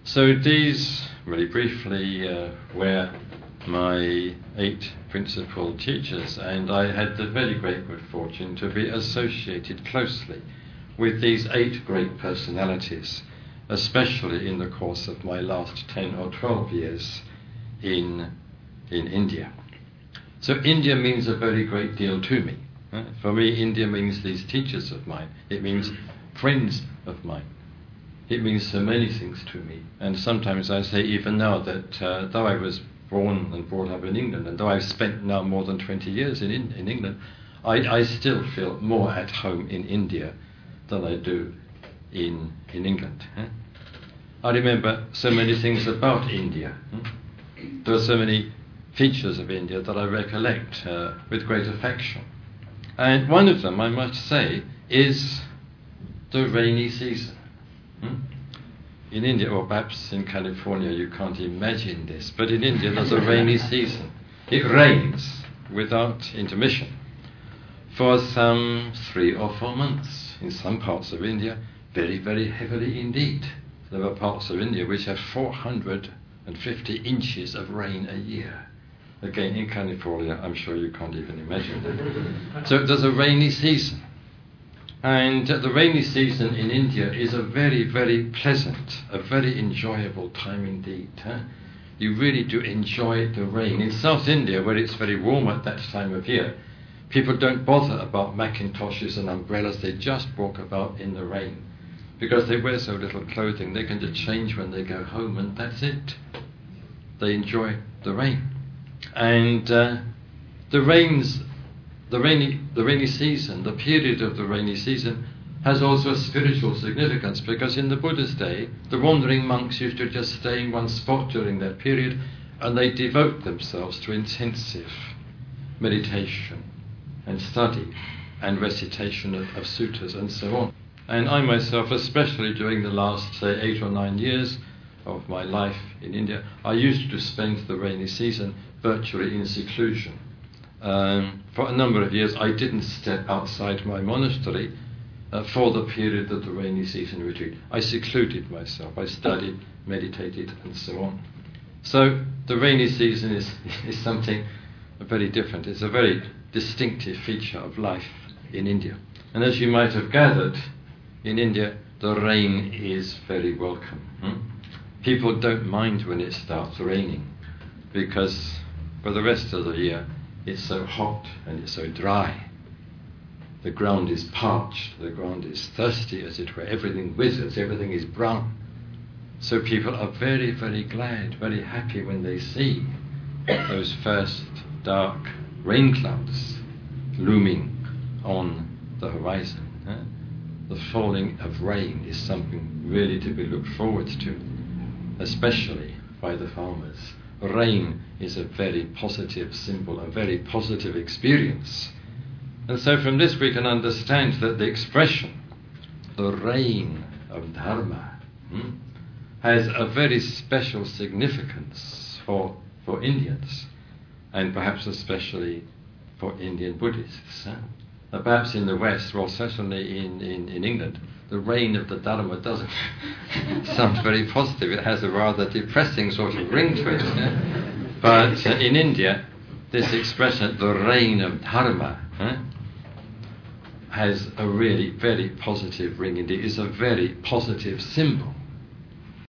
So these, really briefly, were my 8 principal teachers, and I had the very great good fortune to be associated closely with these 8 great personalities, especially in the course of my last 10 or 12 years in India. So India means a very great deal to me. For me, India means these teachers of mine. It means friends of mine. It means so many things to me. And sometimes I say even now that though I was born and brought up in England, and though I've spent now more than 20 years in England, I still feel more at home in India than I do in England. I remember so many things about India. There are so many features of India that I recollect with great affection. And one of them, I must say, is the rainy season. In India, or perhaps in California, you can't imagine this, but in India there's a rainy season. It rains without intermission for some 3 or 4 months. In some parts of India, very, very heavily indeed. There are parts of India which have 450 inches of rain a year. Again, in California, I'm sure you can't even imagine that. So there's a rainy season. And the rainy season in India is a very, very pleasant, a very enjoyable time indeed. You really do enjoy the rain. In South India, where it's very warm at that time of year, people don't bother about Macintoshes and umbrellas. They just walk about in the rain. Because they wear so little clothing, they can just change when they go home, and that's it. They enjoy the rain. And the rainy season, the period of the rainy season, has also a spiritual significance, because in the Buddha's day, the wandering monks used to just stay in one spot during that period, and they devote themselves to intensive meditation and study and recitation of sutras and so on. And I myself, especially during the last, say, 8 or 9 years of my life in India, I used to spend the rainy season virtually in seclusion. For a number of years, I didn't step outside my monastery for the period of the rainy season retreat. I secluded myself. I studied, meditated, and so on. So the rainy season is something very different. It's a very distinctive feature of life in India. And as you might have gathered, in India, the rain is very welcome. People don't mind when it starts raining, because for the rest of the year, it's so hot and it's so dry. The ground is parched, the ground is thirsty, as it were. Everything withers, everything is brown. So people are very, very glad, very happy when they see those first dark rain clouds looming on the horizon. The falling of rain is something really to be looked forward to, especially by the farmers. Rain is a very positive symbol, a very positive experience. And so from this we can understand that the expression, the rain of Dharma, has a very special significance for Indians, and perhaps especially for Indian Buddhists. Perhaps in the West, well, certainly in England, the rain of the Dharma doesn't sound very positive. It has a rather depressing sort of ring to it. But in India, this expression, the rain of Dharma, has a really very positive ring indeed. It's a very positive symbol